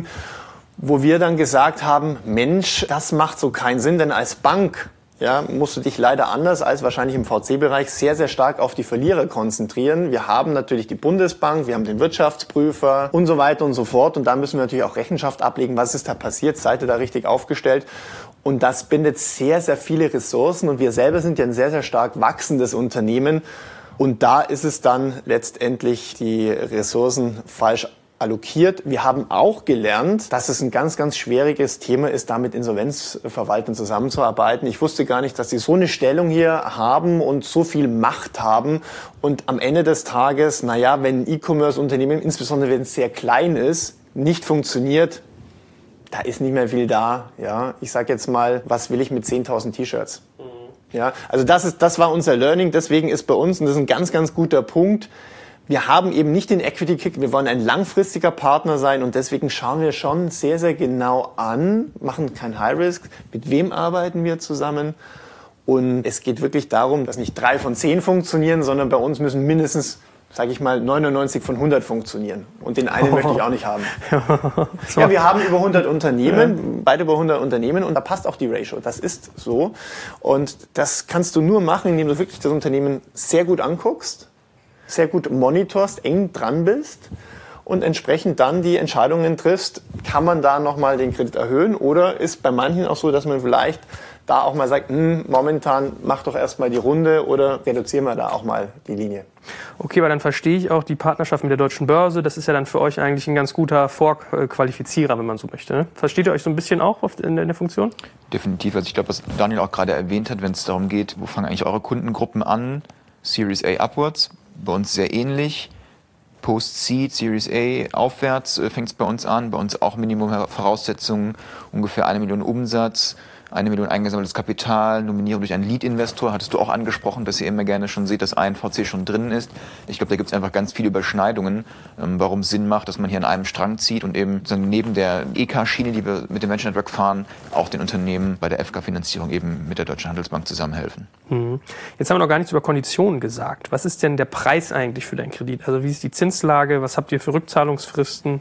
wo wir dann gesagt haben, Mensch, das macht so keinen Sinn, denn als Bank ja, musst du dich leider anders als wahrscheinlich im V C-Bereich sehr, sehr stark auf die Verlierer konzentrieren. Wir haben natürlich die Bundesbank, wir haben den Wirtschaftsprüfer und so weiter und so fort. Und da müssen wir natürlich auch Rechenschaft ablegen, was ist da passiert, seid ihr da richtig aufgestellt. Und das bindet sehr, sehr viele Ressourcen und wir selber sind ja ein sehr, sehr stark wachsendes Unternehmen. Und da ist es dann letztendlich die Ressourcen falsch allokiert. Wir haben auch gelernt, dass es ein ganz, ganz schwieriges Thema ist, da mit Insolvenzverwaltern zusammenzuarbeiten. Ich wusste gar nicht, dass sie so eine Stellung hier haben und so viel Macht haben. Und am Ende des Tages, naja, wenn ein E-Commerce-Unternehmen, insbesondere wenn es sehr klein ist, nicht funktioniert, da ist nicht mehr viel da. Ja, ich sage jetzt mal, was will ich mit zehntausend T-Shirts? Mhm. Ja, also das ist, das war unser Learning. Deswegen ist bei uns, und das ist ein ganz, ganz guter Punkt, wir haben eben nicht den Equity-Kick, wir wollen ein langfristiger Partner sein und deswegen schauen wir schon sehr, sehr genau an, machen kein High-Risk, mit wem arbeiten wir zusammen und es geht wirklich darum, dass nicht drei von zehn funktionieren, sondern bei uns müssen mindestens, sage ich mal, neunundneunzig von hundert funktionieren und den einen oh. möchte ich auch nicht haben. So. Ja, wir haben über hundert Unternehmen, ja. beide über hundert Unternehmen und da passt auch die Ratio, das ist so und das kannst du nur machen, indem du wirklich das Unternehmen sehr gut anguckst, sehr gut monitorst, eng dran bist und entsprechend dann die Entscheidungen triffst, kann man da nochmal den Kredit erhöhen oder ist bei manchen auch so, dass man vielleicht da auch mal sagt, hm, momentan mach doch erstmal die Runde oder reduzieren wir da auch mal die Linie. Okay, aber dann verstehe ich auch die Partnerschaft mit der Deutschen Börse. Das ist ja dann für euch eigentlich ein ganz guter Vorqualifizierer, wenn man so möchte. Ne? Versteht ihr euch so ein bisschen auch in der Funktion? Definitiv. Also ich glaube, was Daniel auch gerade erwähnt hat, wenn es darum geht, wo fangen eigentlich eure Kundengruppen an? Series A upwards. Bei uns sehr ähnlich. Post-Seed, Series A aufwärts äh, fängt es bei uns an. Bei uns auch Minimum-Voraussetzungen, ungefähr eine Million Umsatz, eine Million eingesammeltes Kapital, Nominierung durch einen Lead-Investor. Hattest du auch angesprochen, dass ihr immer gerne schon seht, dass ein V C schon drin ist. Ich glaube, da gibt es einfach ganz viele Überschneidungen, ähm, warum es Sinn macht, dass man hier an einem Strang zieht und eben neben der E K-Schiene, die wir mit dem Venture Network fahren, auch den Unternehmen bei der F K-Finanzierung eben mit der Deutschen Handelsbank zusammenhelfen. Mhm. Jetzt haben wir noch gar nichts über Konditionen gesagt. Was ist denn der Preis eigentlich für deinen Kredit? Also wie ist die Zinslage? Was habt ihr für Rückzahlungsfristen?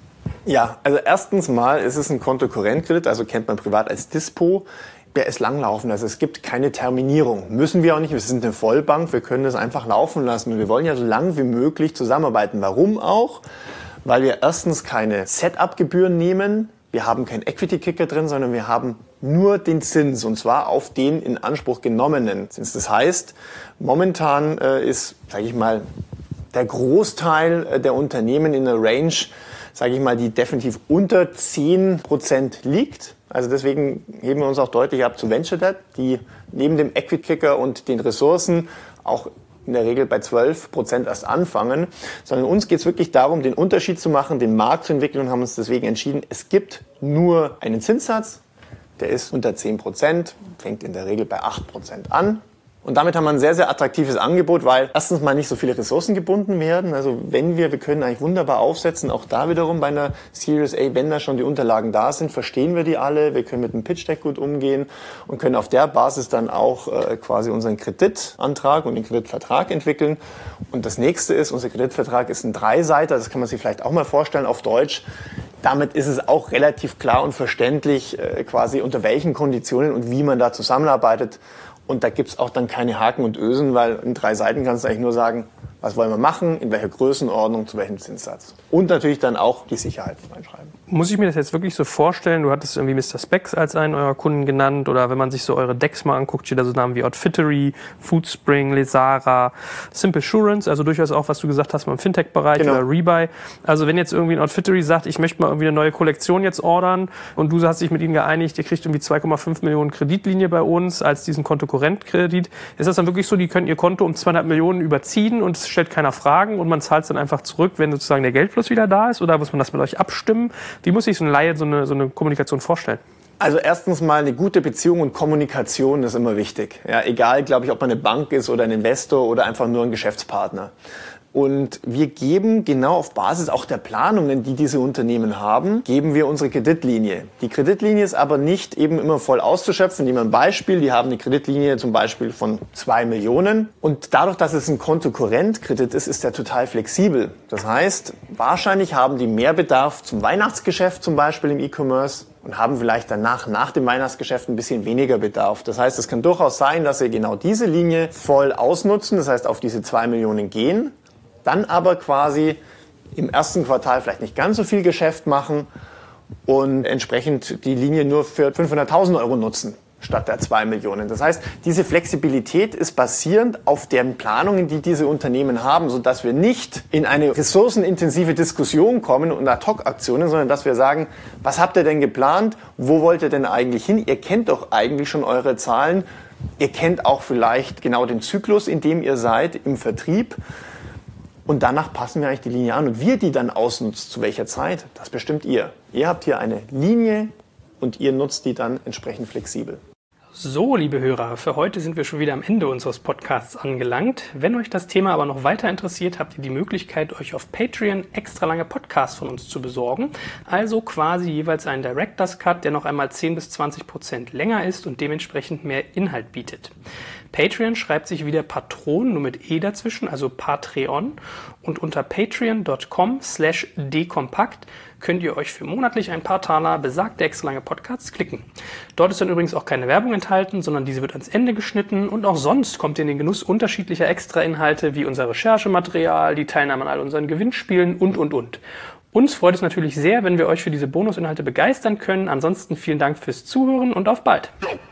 Ja, also erstens mal ist es ein Kontokorrentkredit, also kennt man privat als Dispo. Der ist langlaufend, also es gibt keine Terminierung. Müssen wir auch nicht, wir sind eine Vollbank, wir können das einfach laufen lassen. Und wir wollen ja so lange wie möglich zusammenarbeiten. Warum auch? Weil wir erstens keine Setup-Gebühren nehmen, wir haben keinen Equity-Kicker drin, sondern wir haben nur den Zins, und zwar auf den in Anspruch genommenen Zins. Das heißt, momentan äh, ist, sage ich mal, der Großteil äh, der Unternehmen in der Range, sage ich mal, die definitiv unter zehn Prozent liegt. Also deswegen heben wir uns auch deutlich ab zu Venture Debt, die neben dem Equity Kicker und den Ressourcen auch in der Regel bei zwölf Prozent erst anfangen, sondern uns geht es wirklich darum, den Unterschied zu machen, den Markt zu entwickeln und haben uns deswegen entschieden, es gibt nur einen Zinssatz, der ist unter zehn Prozent, fängt in der Regel bei acht Prozent an. Und damit haben wir ein sehr, sehr attraktives Angebot, weil erstens mal nicht so viele Ressourcen gebunden werden. Also wenn wir, wir können eigentlich wunderbar aufsetzen, auch da wiederum bei einer Series A, wenn da schon die Unterlagen da sind, verstehen wir die alle, wir können mit dem Pitch Deck gut umgehen und können auf der Basis dann auch äh, quasi unseren Kreditantrag und den Kreditvertrag entwickeln. Und das nächste ist, unser Kreditvertrag ist ein Dreiseiter, das kann man sich vielleicht auch mal vorstellen auf Deutsch. Damit ist es auch relativ klar und verständlich, äh, quasi unter welchen Konditionen und wie man da zusammenarbeitet. Und da gibt's auch dann keine Haken und Ösen, weil in drei Seiten kannst du eigentlich nur sagen, was wollen wir machen, in welcher Größenordnung, zu welchem Zinssatz. Und natürlich dann auch die Sicherheiten reinschreiben. Muss ich mir das jetzt wirklich so vorstellen? Du hattest irgendwie Mister Spex als einen eurer Kunden genannt. Oder wenn man sich so eure Decks mal anguckt, steht da so Namen wie Outfittery, Foodspring, Lesara, Simple Assurance, also durchaus auch, was du gesagt hast, mal im Fintech-Bereich genau. Oder Rebuy. Also wenn jetzt irgendwie ein Outfittery sagt, ich möchte mal irgendwie eine neue Kollektion jetzt ordern und du hast dich mit ihnen geeinigt, ihr kriegt irgendwie zwei Komma fünf Millionen Kreditlinie bei uns als diesen Kontokorrentkredit. Ist das dann wirklich so, die können ihr Konto um zweieinhalb Millionen überziehen und es stellt keiner Fragen und man zahlt es dann einfach zurück, wenn sozusagen der Geldfluss wieder da ist? Oder muss man das mit euch abstimmen? Wie muss sich so ein Laie so eine, so eine Kommunikation vorstellen? Also erstens mal eine gute Beziehung und Kommunikation ist immer wichtig. Ja, egal, glaube ich, ob man eine Bank ist oder ein Investor oder einfach nur ein Geschäftspartner. Und wir geben genau auf Basis auch der Planungen, die diese Unternehmen haben, geben wir unsere Kreditlinie. Die Kreditlinie ist aber nicht eben immer voll auszuschöpfen. Nehmen wir ein Beispiel, die haben eine Kreditlinie zum Beispiel von zwei Millionen. Und dadurch, dass es ein Kontokorrentkredit ist, ist der total flexibel. Das heißt, wahrscheinlich haben die mehr Bedarf zum Weihnachtsgeschäft zum Beispiel im E-Commerce und haben vielleicht danach, nach dem Weihnachtsgeschäft ein bisschen weniger Bedarf. Das heißt, es kann durchaus sein, dass sie genau diese Linie voll ausnutzen, das heißt auf diese zwei Millionen gehen, dann aber quasi im ersten Quartal vielleicht nicht ganz so viel Geschäft machen und entsprechend die Linie nur für fünfhunderttausend Euro nutzen statt der zwei Millionen. Das heißt, diese Flexibilität ist basierend auf den Planungen, die diese Unternehmen haben, sodass wir nicht in eine ressourcenintensive Diskussion kommen und Ad-Hoc-Aktionen, sondern dass wir sagen, was habt ihr denn geplant? Wo wollt ihr denn eigentlich hin? Ihr kennt doch eigentlich schon eure Zahlen. Ihr kennt auch vielleicht genau den Zyklus, in dem ihr seid im Vertrieb. Und danach passen wir eigentlich die Linie an. Und wie ihr die dann ausnutzt, zu welcher Zeit, das bestimmt ihr. Ihr habt hier eine Linie und ihr nutzt die dann entsprechend flexibel. So, liebe Hörer, für heute sind wir schon wieder am Ende unseres Podcasts angelangt. Wenn euch das Thema aber noch weiter interessiert, habt ihr die Möglichkeit, euch auf Patreon extra lange Podcasts von uns zu besorgen. Also quasi jeweils einen Director's Cut, der noch einmal zehn bis zwanzig Prozent länger ist und dementsprechend mehr Inhalt bietet. Patreon schreibt sich wieder Patron, nur mit E dazwischen, also Patreon. Und unter patreon.com slash dekompakt könnt ihr euch für monatlich ein paar Taler besagte extra lange Podcasts klicken. Dort ist dann übrigens auch keine Werbung enthalten, sondern diese wird ans Ende geschnitten und auch sonst kommt ihr in den Genuss unterschiedlicher Extrainhalte wie unser Recherchematerial, die Teilnahme an all unseren Gewinnspielen und, und, und. Uns freut es natürlich sehr, wenn wir euch für diese Bonusinhalte begeistern können. Ansonsten vielen Dank fürs Zuhören und auf bald.